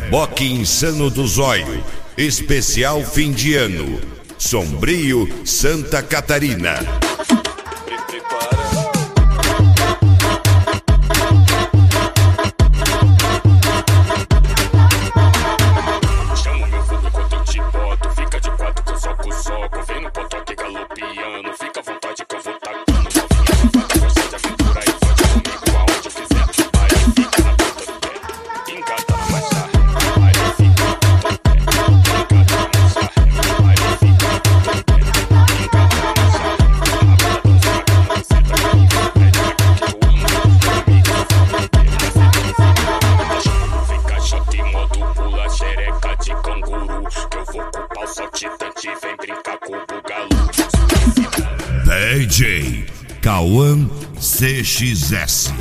Reboque Insano do Zóio, especial fim de ano, Sombrio, Santa Catarina. Chama o meu fogo enquanto eu te boto, fica de quatro que eu soco, soco. Vem no potoque galopiano, fica à vontade que eu vou tacando. Gosta de aventura e pode comigo aonde eu quiser. Aí fica na ponta do pé, engata na marcha. Aí fica na ponta do pé, engata na marcha. Aí fica na ponta do pé, engata na marcha. A bala dança na cama, senta comigo, pede aquilo que eu amo. Comigo eu falo inteiro, mas ele não fica. Vem caixote em modo pula, xereca de canguru. Que eu vou com o pau saltitante, vem brincar com o bugalu. DJ Cauã CXS.